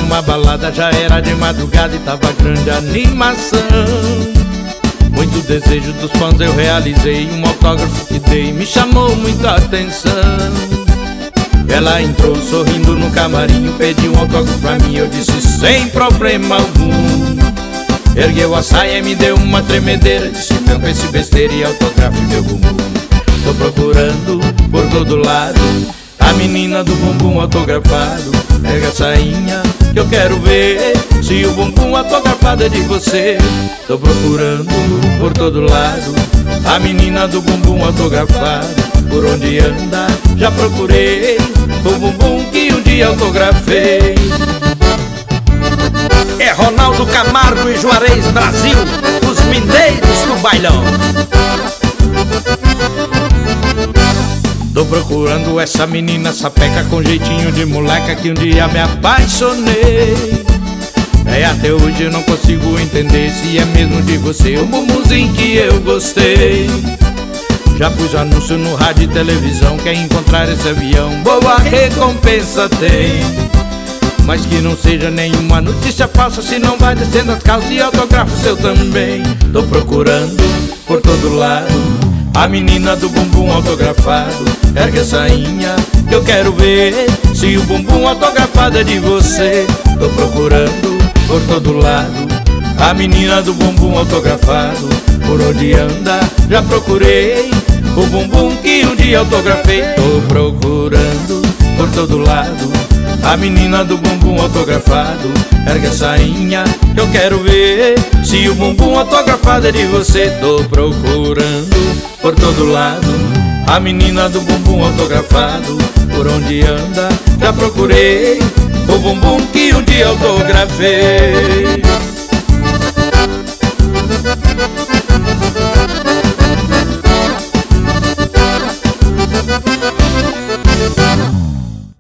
numa balada, já era de madrugada e tava grande animação. Muito desejo dos fãs eu realizei, um autógrafo que dei me chamou muita atenção. Ela entrou sorrindo no camarim, pediu um autógrafo pra mim, eu disse sem problema algum. Ergueu a saia e me deu uma tremedeira, disse tampa esse besteira e autógrafo meu bumbum. Tô procurando por todo lado a menina do bumbum autografado. Pega a sainha que eu quero ver se o bumbum autografado é de você. Tô procurando por todo lado a menina do bumbum autografado. Por onde anda já procurei o bumbum que um dia autografei. É Ronaldo Camargo e Juarez Brasil, os mineiros do bailão. Tô procurando essa menina sapeca com jeitinho de moleca que um dia me apaixonei. É, até hoje eu não consigo entender se é mesmo de você o bumbumzinho que eu gostei. Já pus anúncio no rádio e televisão, quer encontrar esse avião, boa recompensa tem. Mas que não seja nenhuma notícia falsa, senão vai descendo as calças e autógrafo seu também. Tô procurando por todo lado a menina do bumbum autografado. Ergue a sainha que eu quero ver se o bumbum autografado é de você. Tô procurando por todo lado a menina do bumbum autografado. Por onde anda já procurei o bumbum que um dia autografei. Tô procurando por todo lado a menina do bumbum autografado. Ergue a sainha que eu quero ver se o bumbum autografado é de você. Tô procurando por todo lado a menina do bumbum autografado. Por onde anda já procurei o bumbum que um dia autografei.